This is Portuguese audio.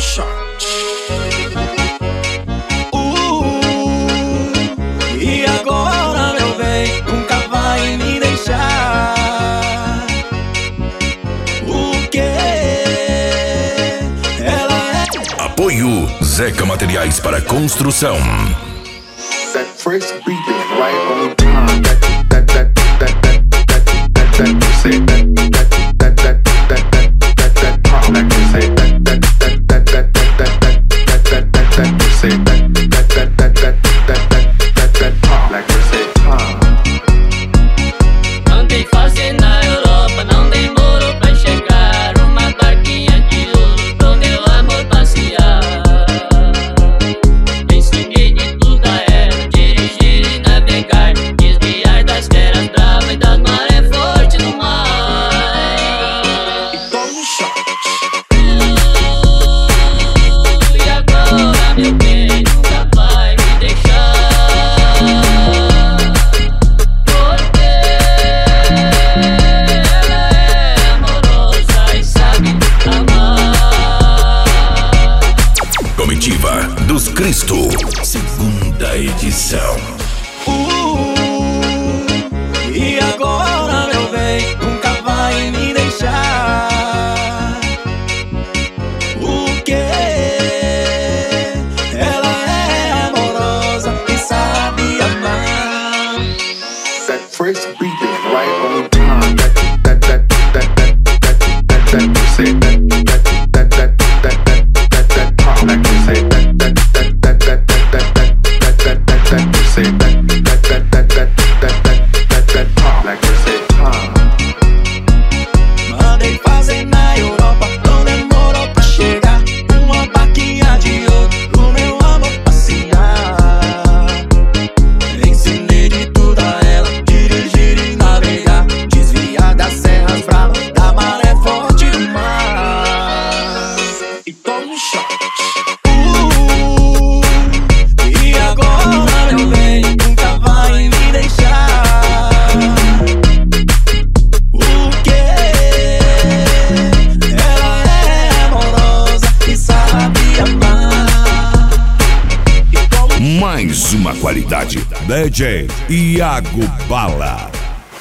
shot. E agora, meu bem, nunca vai me deixar. O que ela é? Apoio Zeca Materiais para Construção. That first beat is right on time. That you say that pop like you say that you say that pop like you say Andei fazendo na Europa, não demorou pra chegar. Uma barquinha de ouro pro meu amor passear. Ensinei de tudo a ela, dirigir e navegar, desviar das feras bravas e das marés fortes no mar. E agora, meu bem, nunca vai me deixar. Porque ela é amorosa e sabe amar. Comitiva dos Cristo, segunda edição. E agora, meu bem, nunca vai me deixar. O que ela é amorosa e sabe amar. that first beat is right on time. That you say that pop like you say that you say that pop like you say Mandei fazer na Europa, não demorou pra chegar. Uma barquinha de ouro pro meu amor passear. Ensinei de tudo a ela, dirigir e navegar, desviar das serras bravas, da maré forte do mar. E toma um shot. E agora, meu bem, nunca vai me deixar. O que ela é amorosa e sabe amar. Mais uma qualidade. DJ Iago Bala.